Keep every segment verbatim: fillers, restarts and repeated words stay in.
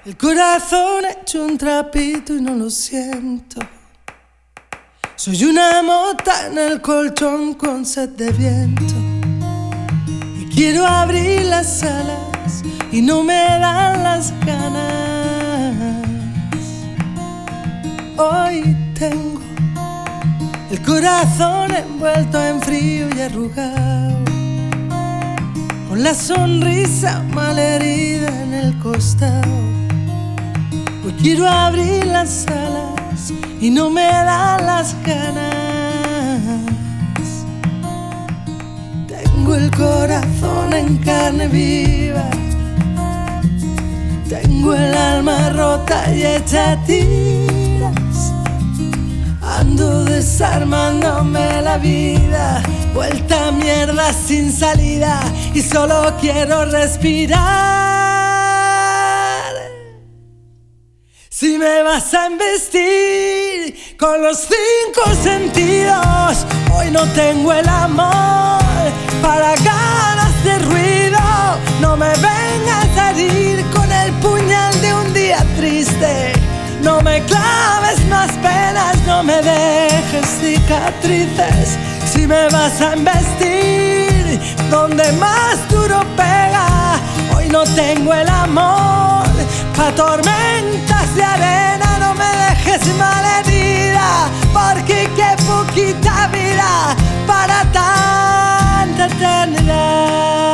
El corazón hecho un trapito y no lo siento. Soy una mota en el colchón con sed de viento. Y quiero abrir las alas y no me dan las ganas. Hoy tengo el corazón envuelto en frío y arrugado, con la sonrisa malherida en el costado. Hoy quiero abrir las alas y no me dan las ganas. Tengo el corazón en carne viva, tengo el alma rota y hecha tiras. Ando desarmándome la vida, vuelta a mierda sin salida, y solo quiero respirar. Si me vas a embestir con los cinco sentidos, hoy no tengo el amor para ganas de ruido. No me vengas a herir con el puñal de un día triste. No me claves más penas, no me dejes cicatrices. Si me vas a embestir donde más duro pega, hoy no tengo el amor pa' tormentas de arena. No me dejes malherida, porque qué poquita vida para tanta eternidad.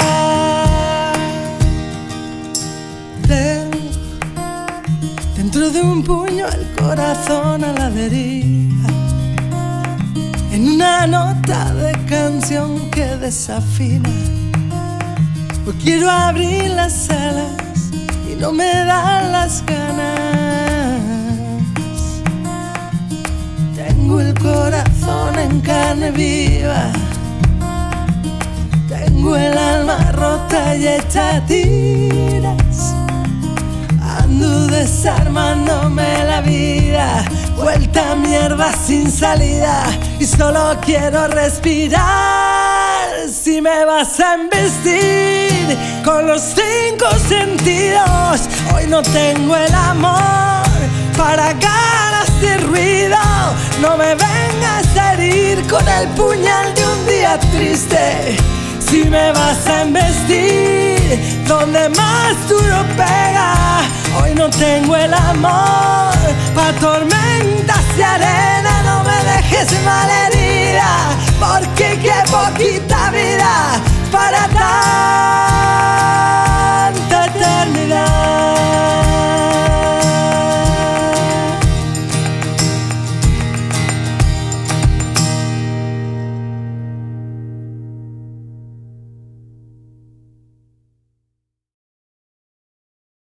Tengo dentro de un puño el corazón a la deriva, en una nota de canción que desafina. Hoy quiero abrir las alas y no me dan las ganas. Tengo el corazón en carne viva, tengo el alma rota y hecha tiras. Ando desarmándome la vida, vuelta a mierda sin salida, y solo quiero respirar. Si me vas a embestir con los cinco sentidos, hoy no tengo el amor para ganas de ruido. No me vengas a herir con el puñal de un día triste. Si me vas a embestir donde más duro pega, hoy no tengo el amor pa' tormentas de arena. No me dejes malherida, porque qué poquita vida para dar.